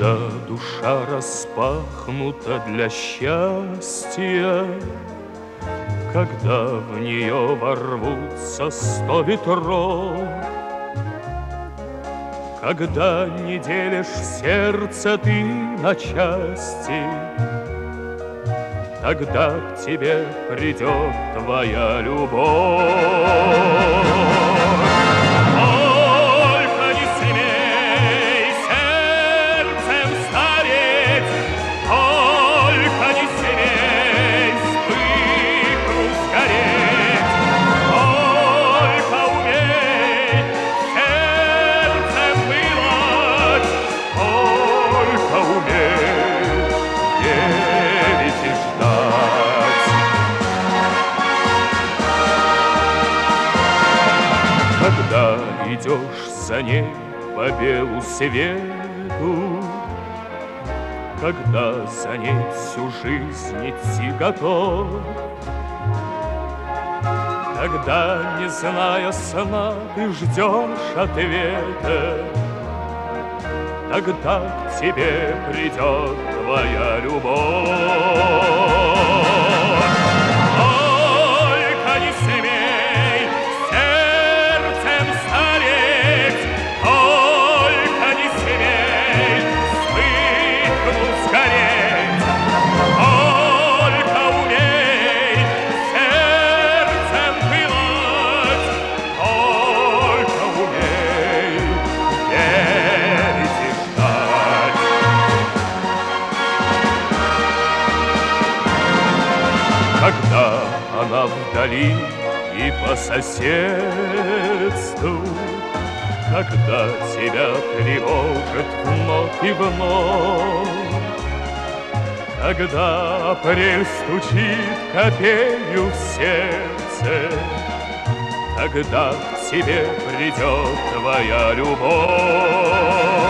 Когда душа распахнута для счастья, когда в нее ворвутся 100 ветров, когда не делишь сердце ты на части, тогда к тебе придет твоя любовь. Когда идешь за ней по белу свету, когда за ней всю жизнь идти готов, когда, не зная сна, ты ждешь ответа, тогда к тебе придет твоя любовь. Когда она вдали и по соседству, когда тебя тревожит вновь и вновь, когда апрель стучит копелью в сердце, тогда к тебе придет твоя любовь.